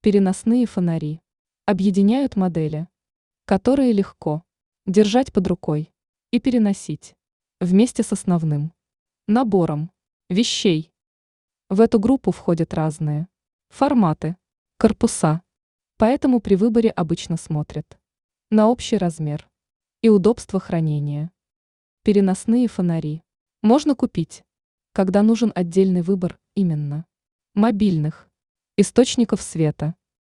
Переносные фонари объединяют модели, которые легко держать под рукой и переносить вместе с основным набором вещей. В эту группу входят разные форматы, корпуса, поэтому при выборе обычно смотрят на общий размер и удобство хранения. Переносные фонари можно купить, когда нужен отдельный выбор именно мобильных источников света.